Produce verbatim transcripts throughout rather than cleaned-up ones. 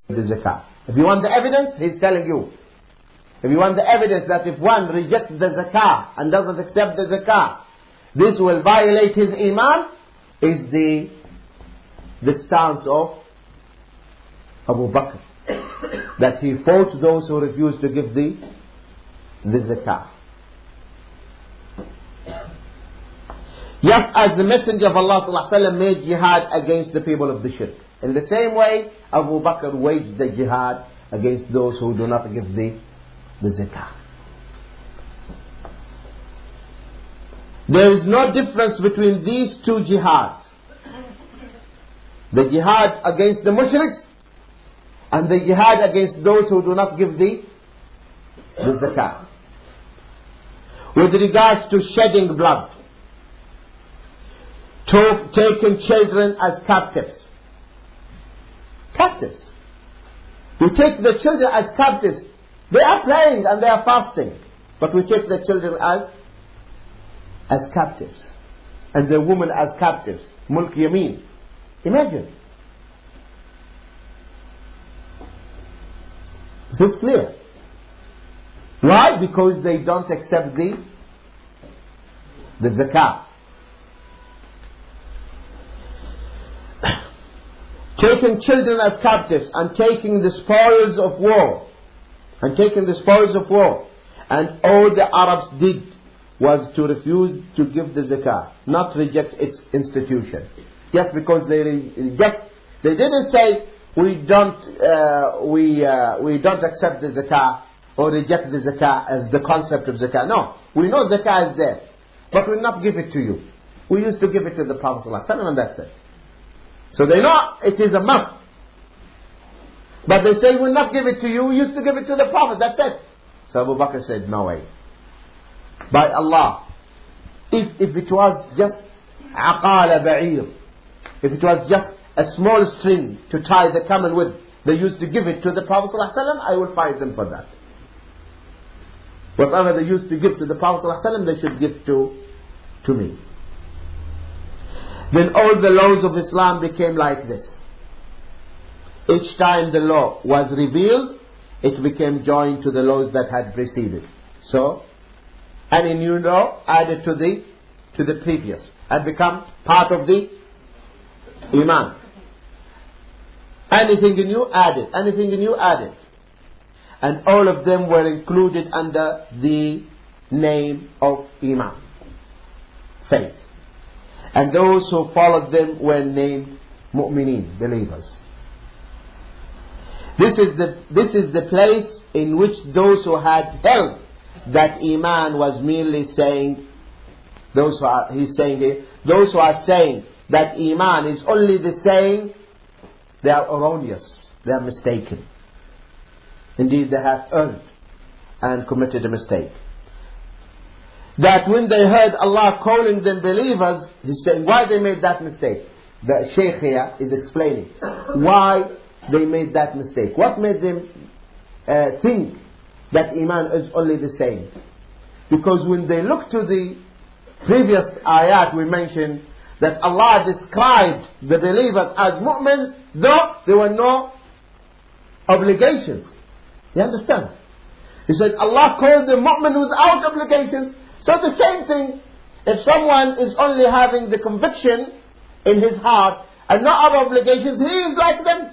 the zakah. If you want the evidence, he's telling you. If you want the evidence that if one rejects the zakah and doesn't accept the zakah, this will violate his iman, is the, the stance of Abu Bakr. That he fought those who refused to give the, the zakah. Just as the Messenger of Allah sallallahu alaihi wasallam made jihad against the people of the shirk. In the same way, Abu Bakr waged the jihad against those who do not give the, the zakah. There is no difference between these two jihads. The jihad against the mushriks and the jihad against those who do not give the, the zakah. With regards to shedding blood, to taking children as captives. Captives. We take the children as captives. They are playing and they are fasting. But we take the children as, as captives. And the women as captives. Mulk Yameen. Imagine. This is clear. Why? Because they don't accept the, the zakah. Taking children as captives and taking the spoils of war. And taking the spoils of war. And all the Arabs did was to refuse to give the zakah. Not reject its institution. Just because they reject. They didn't say we don't, uh, we, uh, we don't accept the zakah or reject the zakah as the concept of zakah. No. We know zakah is there. But we'll not give it to you. We used to give it to the Prophet ﷺ and that's it. So they know it is a must. But they say, we'll not give it to you. We used to give it to the Prophet. That's it. So Abu Bakr said, no way. By Allah, if, if it was just aqala ba'ir, if it was just a small string to tie the camel with, they used to give it to the Prophet ﷺ, I will fight them for that. Whatever they used to give to the Prophet ﷺ, they should give to, to me. Then all the laws of Islam became like this. Each time the law was revealed, it became joined to the laws that had preceded. So, any new law added to the to the previous had become part of the Iman. Anything new added, anything new added. And all of them were included under the name of Iman, faith. And those who followed them were named mu'mineen, believers. This is the this is the place in which those who had held that Iman was merely saying, those who are, he's saying here, those who are saying that Iman is only the saying, they are erroneous, they are mistaken. Indeed, they have erred and committed a mistake. That when they heard Allah calling them believers, he's saying why they made that mistake. The Shaykh here is explaining why they made that mistake. What made them uh, think that Iman is only the same? Because when they look to the previous ayat we mentioned, that Allah described the believers as mu'mins, though there were no obligations. You understand? He said Allah called them mu'min without obligations. So the same thing, if someone is only having the conviction in his heart and no other obligations, he is like them.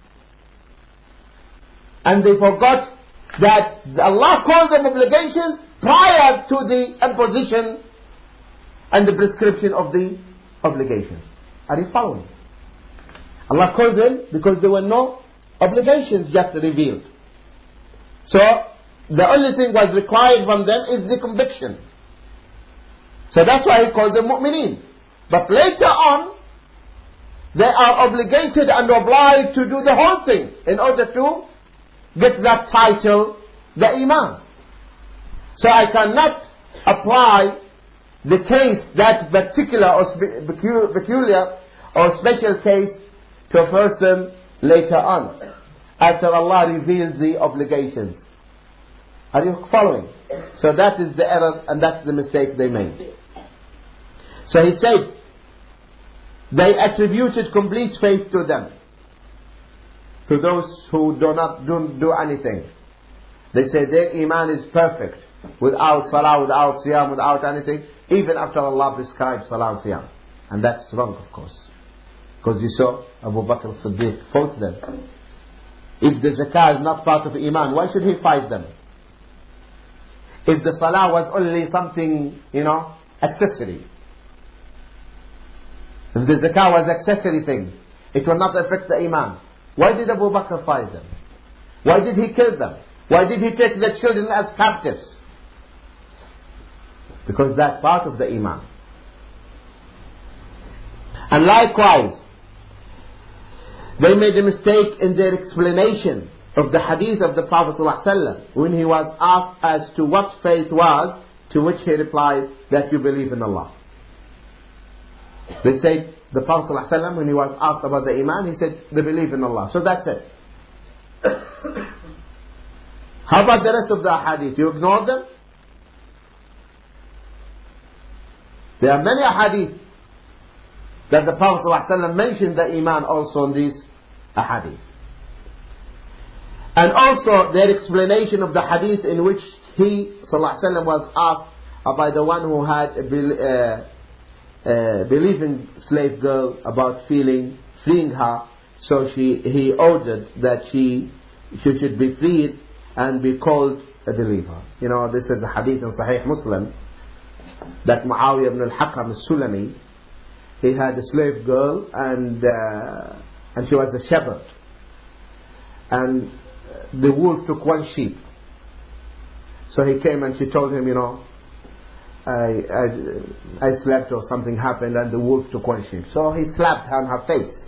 And they forgot that Allah called them obligations prior to the imposition and the prescription of the obligations. Are you following? Allah called them because there were no obligations yet revealed. So the only thing was required from them is the conviction. So that's why he called them mu'mineen. But later on, they are obligated and obliged to do the whole thing in order to get that title, the Iman. So I cannot apply the case, that particular or peculiar or special case, to a person later on, after Allah reveals the obligations. Are you following? So that is the error and that's the mistake they made. So he said, they attributed complete faith to them. to those who do not don't do anything. They say their iman is perfect, without salah, without siyam, without anything, even after Allah prescribed salah and siyam. And that's wrong, of course. Because you saw Abu Bakr as-Siddiq fought them. If the zakah is not part of iman, why should he fight them? If the salah was only something, you know, accessory. If the zakah was accessory thing, it will not affect the iman. Why did Abu Bakr fight them? Why did he kill them? Why did he take the children as captives? Because that's part of the iman. And likewise, they made a mistake in their explanation of the hadith of the Prophet ﷺ when he was asked as to what faith was, to which he replied that you believe in Allah. They said, the Prophet ﷺ, when he was asked about the iman, he said, they believe in Allah. So that's it. How about the rest of the hadith? You ignore them? There are many hadith that the Prophet ﷺ mentioned the iman also in these hadith. And also their explanation of the hadith in which he ﷺ was asked by the one who had a uh, uh, believing slave girl about feeling, freeing her. So she, he ordered that she, she should be freed and be called a believer. You know, this is a hadith in Sahih Muslim that Muawiyah ibn al-Hakam al-Sulami, he had a slave girl and uh, and she was a shepherd, and the wolf took one sheep. So he came and she told him, you know, I, I, I slept or something happened and the wolf took one sheep. So he slapped her on her face.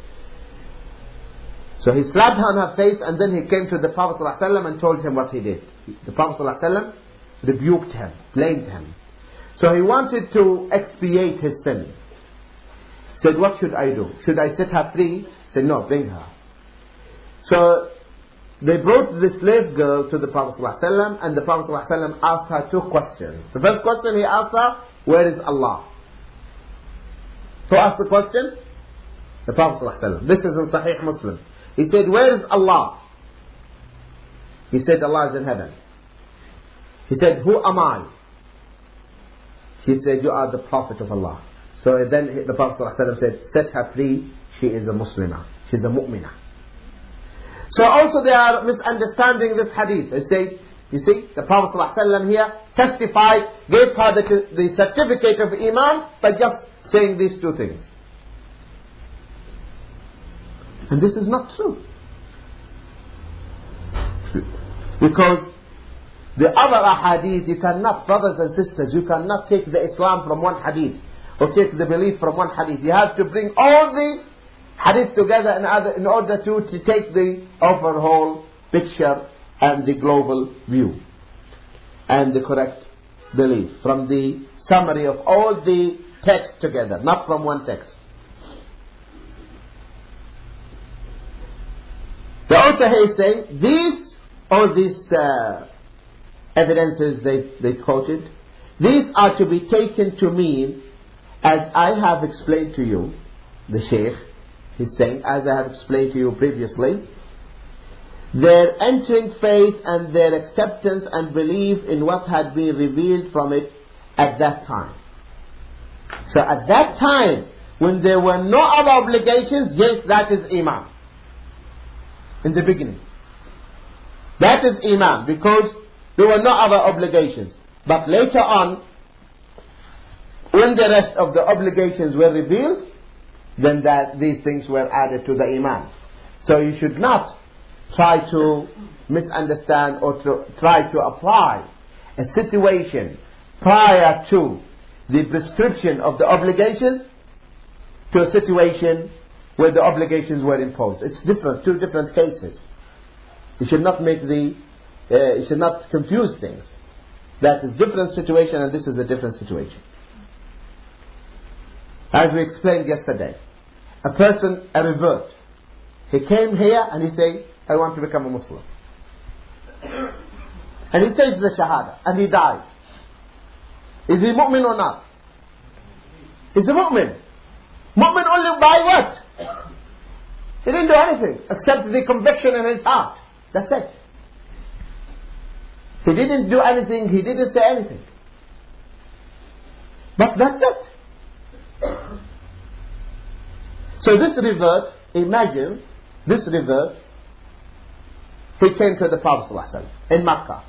So he slapped her on her face, and then he came to the Prophet ﷺ and told him what he did. The Prophet ﷺ rebuked him, blamed him. So he wanted to expiate his sin. He said, what should I do? Should I set her free? He said, no, bring her. So they brought the slave girl to the Prophet ﷺ, and the Prophet ﷺ asked her two questions. The first question he asked her, where is Allah? Who asked the question? The Prophet ﷺ. This is in Sahih Muslim. He said, where is Allah? He said, Allah is in heaven. He said, who am I? She said, you are the Prophet of Allah. So then the Prophet ﷺ said, set her free, she is a Muslimah, she is a mu'minah. So also they are misunderstanding this hadith. They say, you see, the Prophet ﷺ here testified, gave her the, the certificate of Iman by just saying these two things. And this is not true. Because the other ahadith, you cannot, brothers and sisters, you cannot take the Islam from one hadith, or take the belief from one hadith. You have to bring all the hadith together in, other, in order to, to take the overall picture and the global view and the correct belief from the summary of all the texts together, not from one text. The author here is saying these, all these uh, evidences they, they quoted, these are to be taken to mean, as I have explained to you, the Shaykh is saying, as I have explained to you previously, their entering faith and their acceptance and belief in what had been revealed from it at that time. So at that time, when there were no other obligations, yes, that is Iman. In the beginning. That is Iman, because there were no other obligations. But later on, when the rest of the obligations were revealed, then that these things were added to the Iman. So you should not try to misunderstand or to try to apply a situation prior to the prescription of the obligations to a situation where the obligations were imposed. It's different, two different cases. You should not make the, uh, you should not confuse things. That is a different situation and this is a different situation. As we explained yesterday, a person, a revert, he came here and he said, I want to become a Muslim. And he says the Shahada and he died. Is he mu'min or not? He's a mu'min. Mu'min only by what? He didn't do anything except the conviction in his heart. That's it. He didn't do anything, he didn't say anything. But that's it. So this revert, imagine, this revert, he came to the Prophet ﷺ in Makkah.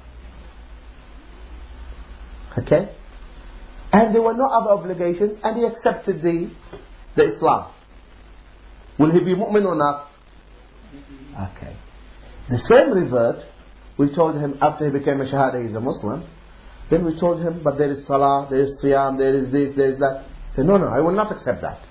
Okay? And there were no other obligations, and he accepted the, the Islam. Will he be mu'min or not? Okay. The same revert, we told him after he became a Shahada, he's a Muslim. Then we told him, but there is Salah, there is Siyam, there is this, there is that. He said, no, no, I will not accept that.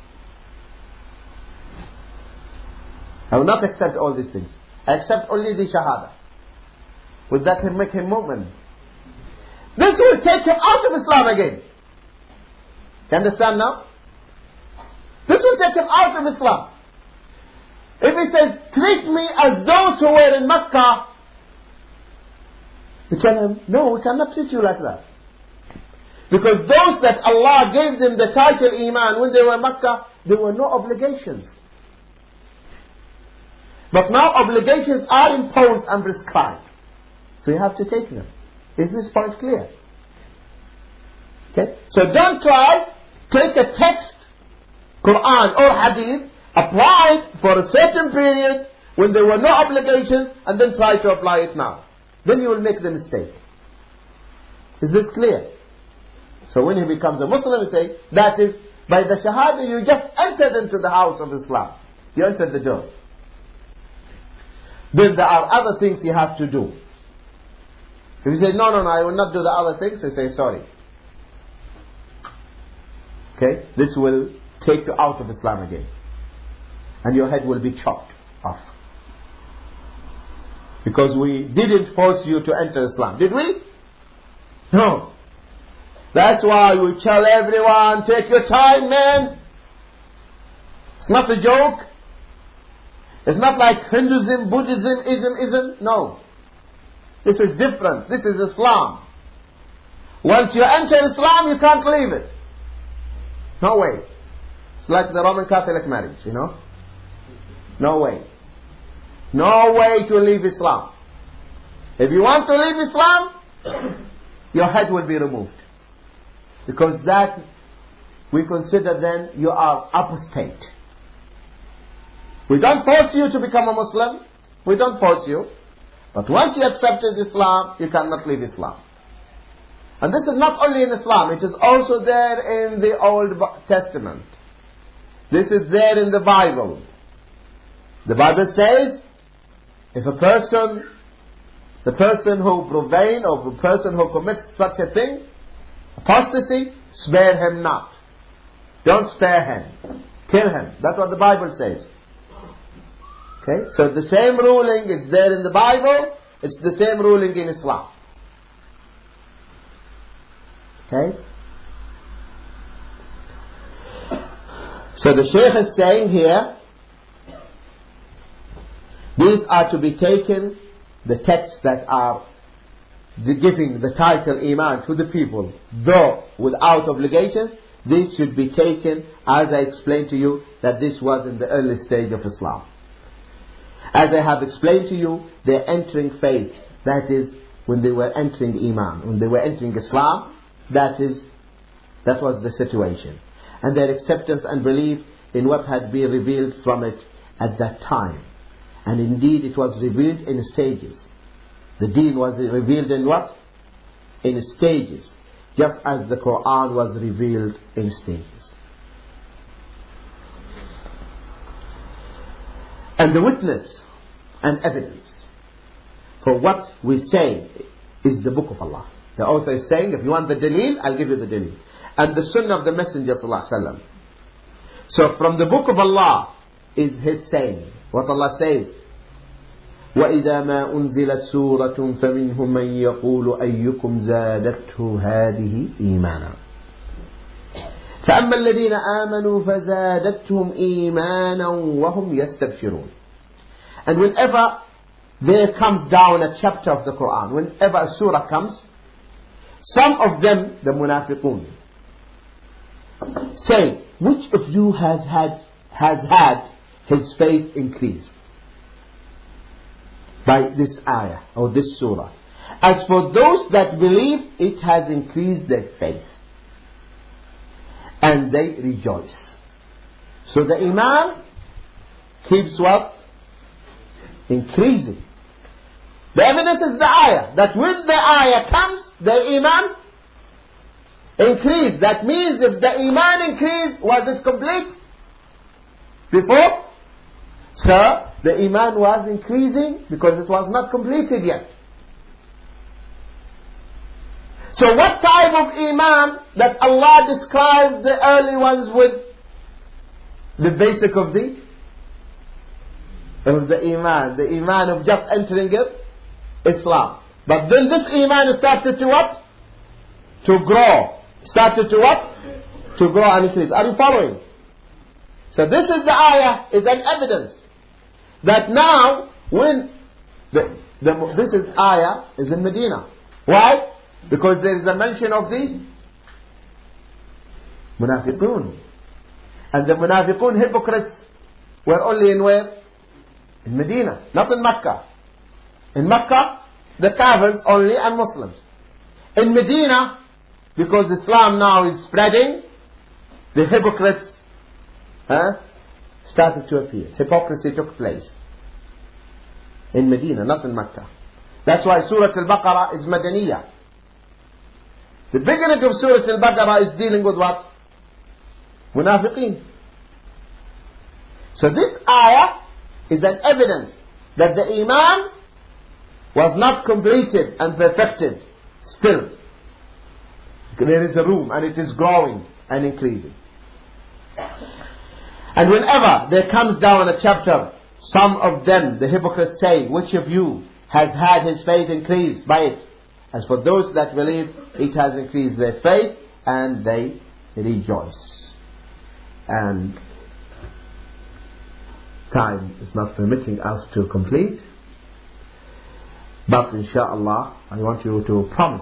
I will not accept all these things. I accept only the Shahada. Would that make him mu'min? This will take him out of Islam again. You understand now? This will take him out of Islam. If he says, treat me as those who were in Mecca, we tell him, no, we cannot treat you like that. Because those that Allah gave them the title Iman when they were in Mecca, there were no obligations. But now obligations are imposed and prescribed. So you have to take them. Is this point clear? Okay? So don't try, take a text, Quran or Hadith, apply it for a certain period when there were no obligations, and then try to apply it now. Then you will make the mistake. Is this clear? So when he becomes a Muslim, you say, that is, by the Shahada you just entered into the house of Islam. You entered the door. Then there are other things you have to do. If you say, no, no, no, I will not do the other things, you say, sorry. Okay? This will take you out of Islam again. And your head will be chopped off. Because we didn't force you to enter Islam. Did we? No. That's why we tell everyone, take your time, man. It's not a joke. It's not like Hinduism, Buddhism, Islam, Islam. No. This is different. This is Islam. Once you enter Islam, you can't leave it. No way. It's like the Roman Catholic marriage, you know. No way. No way to leave Islam. If you want to leave Islam, your head will be removed. Because that, we consider then you are apostate. We don't force you to become a Muslim. We don't force you. But once you accepted Islam, you cannot leave Islam. And this is not only in Islam, it is also there in the Old Testament. This is there in the Bible. The Bible says, if a person, the person who profane or the person who commits such a thing, apostasy, spare him not. Don't spare him. Kill him. That's what the Bible says. Okay? So the same ruling is there in the Bible, it's the same ruling in Islam. Okay? So the Shaykh is saying here, these are to be taken, the texts that are giving the title Iman to the people, though without obligation, these should be taken as I explained to you that this was in the early stage of Islam. As I have explained to you, they're entering faith. That is, when they were entering Iman, when they were entering Islam, that is, that was the situation. And their acceptance and belief in what had been revealed from it at that time. And indeed it was revealed in stages. The deen was revealed in what? In stages. Just as the Quran was revealed in stages. And the witness and evidence for what we say is the Book of Allah. The author is saying, if you want the dalil, I'll give you the dalil. And the Sunnah of the Messenger sallallahu alaihi wasallam. So from the Book of Allah is his saying. What Allah says, وَإِذَا مَا أُنزِلَتْ سُورَةٌ فَمِنْهُمْ مَنْ يَقُولُ أَيُّكُمْ زَادَتْهُ هَذِهِ إِيمَانًا فَأَمَّا الَّذِينَ آمَنُوا فَزَادَتْهُمْ إِيمَانًا وَهُمْ يَسْتَبْشِرُونَ. And whenever there comes down a chapter of the Quran, whenever a surah comes, some of them, the munafiqun, say, which of you has had, has had his faith increased by this ayah or this surah. As for those that believe, it has increased their faith and they rejoice. So the iman keeps what? Increasing. The evidence is the ayah, that when the ayah comes, the iman increased. That means if the iman increased, was it complete? Before? So the iman was increasing because it was not completed yet. So what type of iman that Allah described the early ones with? The basic of the of the iman, the iman of just entering it, Islam. But then this iman started to what? To grow. Started to what? To grow and increase. Are you following? So this is the ayah, is an evidence that now when the, the this is ayah is in Medina. Why? Because there is a mention of the munafiqun. And the munafiqun, hypocrites, were only in where? In Medina, not in Mecca. In Mecca, the Kafirs only and Muslims. In Medina, because Islam now is spreading, the hypocrites huh, started to appear. Hypocrisy took place in Medina, not in Mecca. That's why Surah Al-Baqarah is Madaniyah. The beginning of Surah Al-Baqarah is dealing with what? Munafiqeen. So this ayah is an evidence that the iman was not completed and perfected still. There is a room and it is growing and increasing. And whenever there comes down a chapter, some of them, the hypocrites, say, which of you has had his faith increased by it? As for those that believe, it has increased their faith and they rejoice. And time is not permitting us to complete. But inshallah, I want you to promise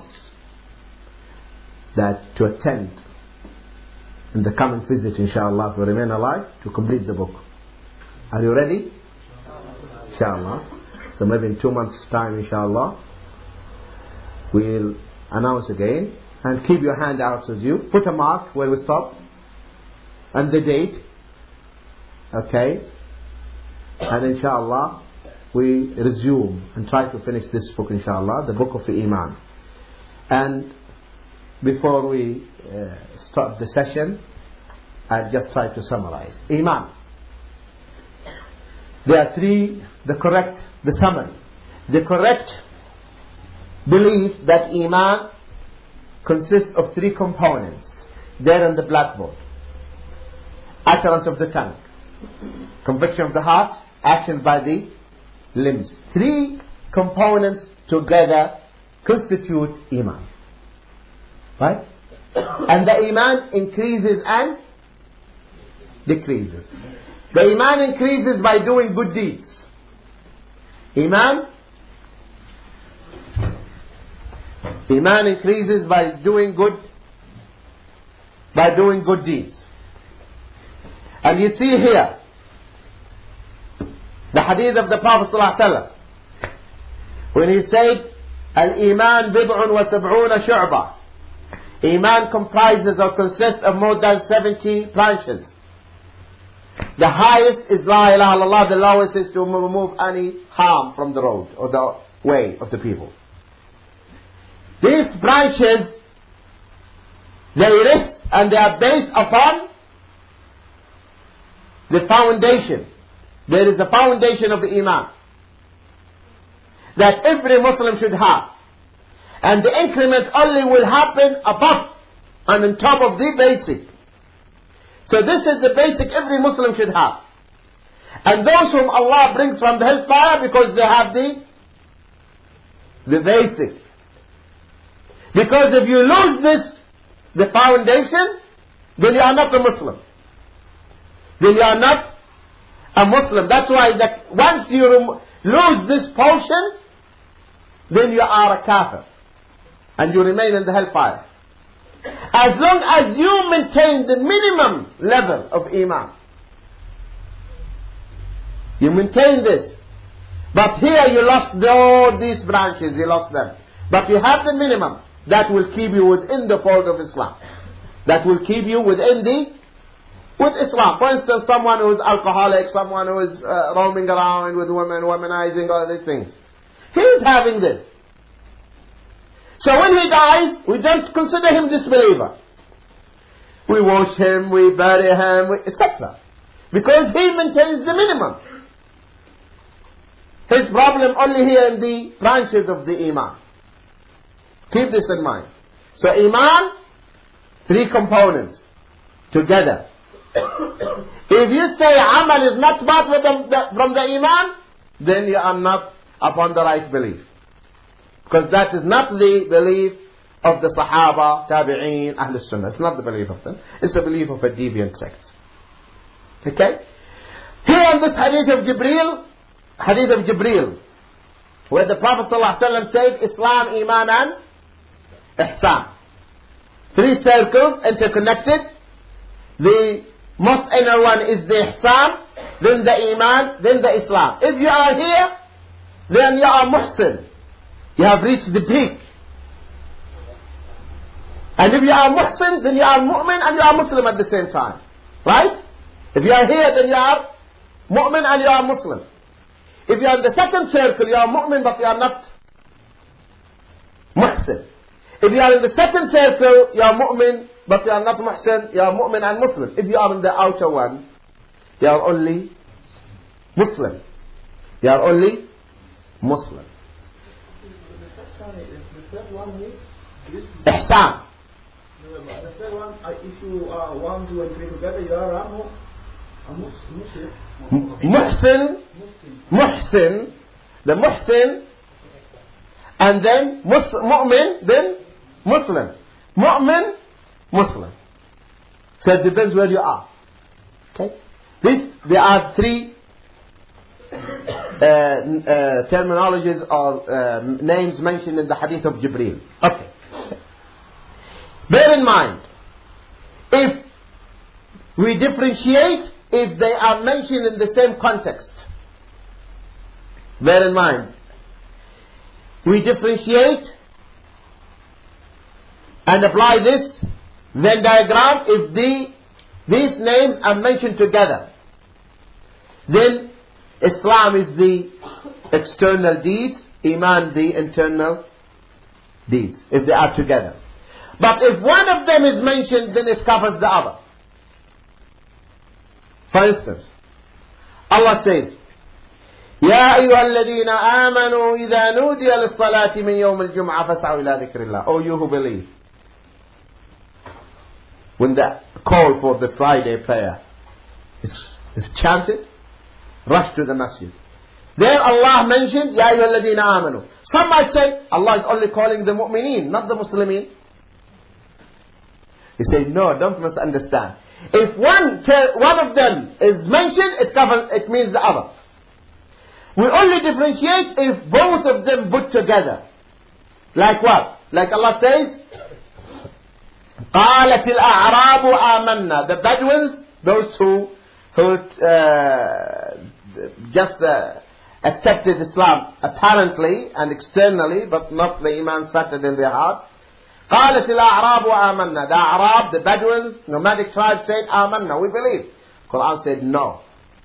that to attend in the coming visit, inshallah, if we remain alive, to complete the book. Are you ready? Inshallah. So maybe in two months' time, inshallah, we'll announce again. And keep your hand out with you. Put a mark where we stop. And the date. Okay. And inshallah, we resume and try to finish this book, inshallah, the book of the Iman. And before we uh, start the session, I'll just try to summarize. Iman. There are three, the correct, the summary. The correct belief that Iman consists of three components. There on the blackboard. Utterance of the tongue. Conviction of the heart. Action by the limbs. Three components together constitute Iman. Right? And the Iman increases and decreases. The Iman increases by doing good deeds. Iman Iman increases by doing good by doing good deeds. And you see here the hadith of the Prophet ﷺ, when he said, Al-Iman bid'un wa sab'una shu'bah. Iman comprises or consists of more than seventy branches. The highest is La ilaha illallah, the lowest is to remove any harm from the road or the way of the people. These branches, they rest and they are based upon the foundation. There is a foundation of the Iman that every Muslim should have. And the increment only will happen above and on top of the basic. So this is the basic every Muslim should have. And those whom Allah brings from the hellfire, because they have the, the basic. Because if you lose this, the foundation, then you are not a Muslim. Then you are not a Muslim. That's why that once you rem- lose this portion, then you are a kafir. And you remain in the hellfire. As long as you maintain the minimum level of Iman. You maintain this. But here you lost all these branches, you lost them. But you have the minimum that will keep you within the fold of Islam. That will keep you within the, with Islam. For instance, someone who is alcoholic, someone who is uh, roaming around with women, womanizing, all these things. He is having this. So when he dies, we don't consider him disbeliever. We wash him, we bury him, et cetera. Because he maintains the minimum. His problem only here in the branches of the Iman. Keep this in mind. So Iman, three components together. If you say Amal is not part of the, from the Iman, then you are not upon the right belief. Because that is not the belief of the Sahaba, Tabi'een, Ahlul Sunnah. It's not the belief of them. It's the belief of a deviant sect. Okay? Here in this hadith of Jibreel, hadith of Jibreel, where the Prophet ﷺ said, Islam, Iman and Ihsan. Three circles interconnected. The most inner one is the Ihsan, then the Iman, then the Islam. If you are here, then you are Muhsin. You have reached the peak. And if you are Muhsin, then you are Mu'min and you are Muslim at the same time. Right? If you are here, then you are Mu'min and you are Muslim. If you are in the second circle, you are Mu'min but you are not Muhsin. If you are in the second circle, you are Mu'min but you are not Muhsin, you are Mu'min and Muslim. If you are in the outer one, you are only Muslim. You are only Muslim. The third one is Ihsan. the third one, if you are one, two and three together, you are a Muslim. Muhsin, Muhsin, the Muhsin, and then Mus- Mu'min, then Muslim. Mu'min, Muslim. So it depends where you are. Okay? This, there are three uh, uh, terminologies or uh, names mentioned in the hadith of Jibreel. Okay. Bear in mind, if we differentiate, if they are mentioned in the same context. Bear in mind, we differentiate and apply this Venn diagram. If the, these names are mentioned together, then Islam is the external deeds, Iman the internal deeds, if they are together. But if one of them is mentioned, then it covers the other. For instance, Allah says, يا أيها الذين آمنوا إذا نودي للصلاة من يوم الجمعة فاسعوا إلى ذكر الله. O you who believe, when the call for the Friday prayer is, is chanted, rush to the masjid. There Allah mentioned يا أيها الذين آمنوا. Some might say Allah is only calling the mu'mineen, not the Muslimin. He says no, don't misunderstand. If one one of them is mentioned, it covers, it means the other. We only differentiate if both of them put together. Like what? Like Allah says, قالت الأعراب آمنا. The Bedouins, those who who uh, just uh, accepted Islam apparently and externally, but not the Iman settled in their heart. قالت الأعراب آمنا. The Arab, the Bedouins, nomadic tribes said آمنا, we believe. Quran said no.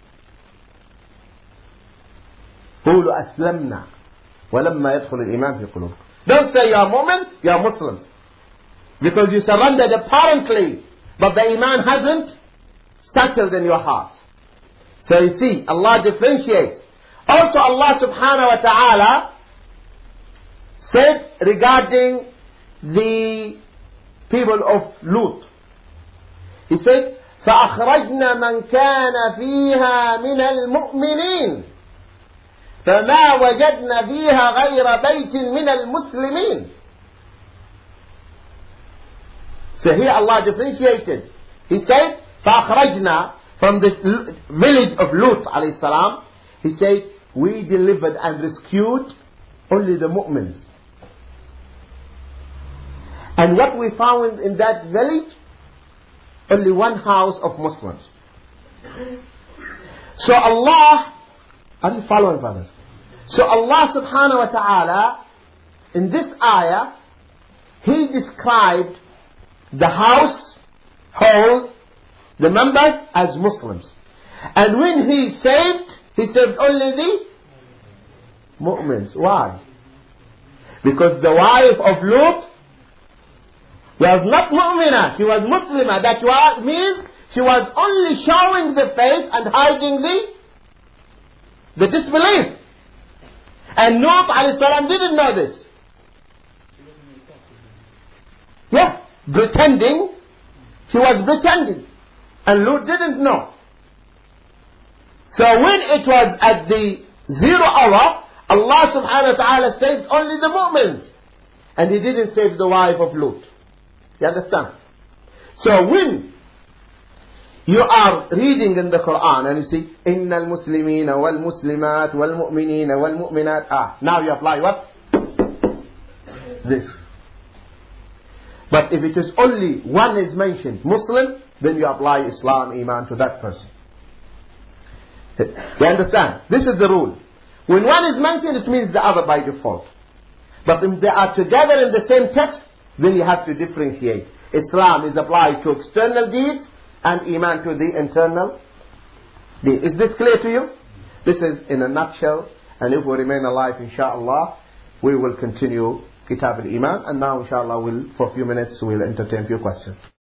قولوا أسلمنا ولما يدخل الإيمان في قلوبكم. Don't say you are Mu'min, you are Muslims. Because you surrendered apparently, but the Iman hasn't settled in your heart. So you see, Allah differentiates. Also Allah subhanahu wa ta'ala said regarding the people of Lut. He said, فأخرجنا من كان فيها من المؤمنين فما وجدنا فيها غير بيت من المسلمين. So here Allah differentiated. He said, فأخرجنا, from this village of Lut alayhi salam, he said, we delivered and rescued only the mu'mins. And what we found in that village, only one house of Muslims. So Allah Are you following, brothers? So Allah subhanahu wa ta'ala, in this ayah, He described the household, the members, as Muslims. And when He saved, He saved only the mu'mins. Why? Because the wife of Lut was not mu'mina, she was Muslimah. That was, means she was only showing the faith and hiding the, the disbelief. And Lut alayhi salam didn't know this. Yeah, pretending. She was pretending. And Lut didn't know. So when it was at the zero hour, Allah subhanahu wa ta'ala saved only the mu'mins. And He didn't save the wife of Lut. You understand? So when you are reading in the Quran and you see إِنَّ الْمُسْلِمِينَ وَالْمُسْلِمَاتِ وَالْمُؤْمِنِينَ وَالْمُؤْمِنَاتِ, ah, now you apply what? This. But if it is only one is mentioned, Muslim, then you apply Islam, Iman to that person. You understand? This is the rule. When one is mentioned, it means the other by default. But if they are together in the same text, then you have to differentiate. Islam is applied to external deeds and Iman to the internal deed. Is this clear to you? This is in a nutshell. And if we remain alive, inshallah, we will continue Kitab al-Iman. And now, inshallah, we'll, for a few minutes, we'll entertain a few questions.